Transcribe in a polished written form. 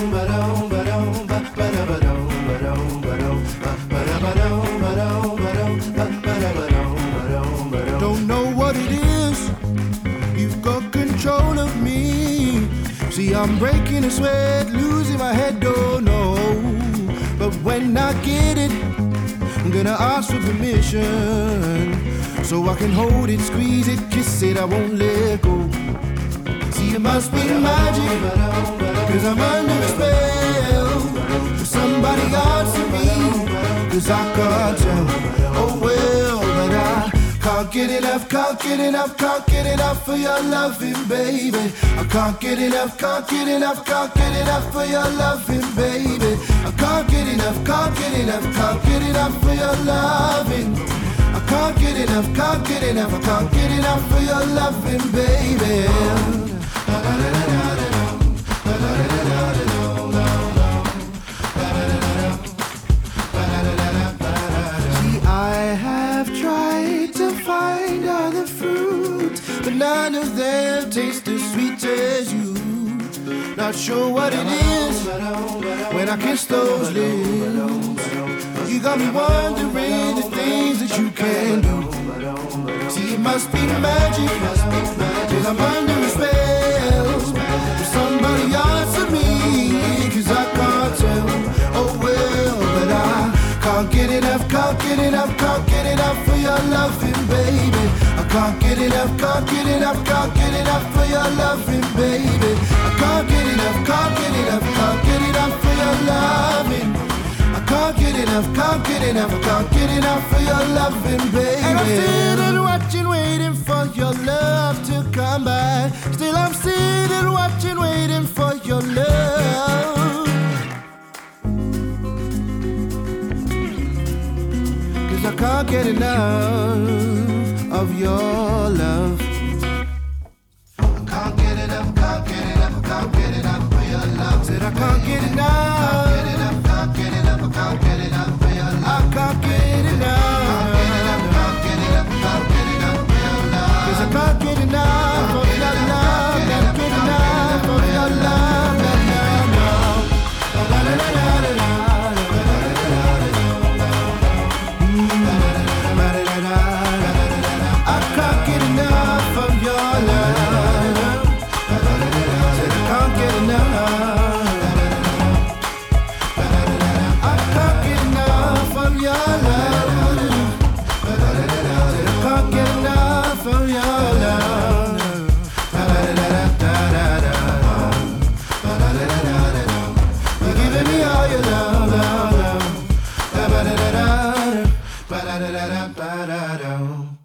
Don't know what it is, you've got control of me. See, I'm breaking a sweat, losing my head, don't know. But when I get it, I'm gonna ask for permission, so I can hold it, squeeze it, kiss it, I won't let go. See, it must be magic, cause I'm under a spell. Somebody answer me, cause I can't tell. Oh well, but I can't get enough, can't get enough, can't get enough for your loving, baby. I can't get enough, can't get enough, can't get enough for your loving, baby. I can't get enough, can't get enough, can't get enough for your loving. I can't get enough, can't get enough, I can't get enough for your loving, baby. I have tried to find other fruit, but none of them taste as sweet as you. Not sure what it is when I kiss those lips. You got me wondering the things that you can do. See, it must be magic, cause I'm under a spell. Somebody answer me, cause I can't tell. Oh well, but I can't get enough, can't get enough, can't get enough for your loving, baby. I can't get enough, can't get enough, can't get enough for your loving, baby. I can't get enough, can't get enough, can't get enough for your loving. I can't get enough, can't get enough, I can't get enough for your loving, baby. And I'm sitting watching, waiting for your love to come back. Still I'm sitting watching, waiting for your love. I can't get enough of your love. I can't get enough, can't get enough, I can't get enough for your love. Said I can't get enough, can't get enough, can't get enough, I can't get enough for your love. I can't get enough, can't get enough, can't get enough, can't get enough for your love. 'Cause I can't get enough of your love, can't get enough of your love, no, no, no. La la la la la la. Ba da da da da da da.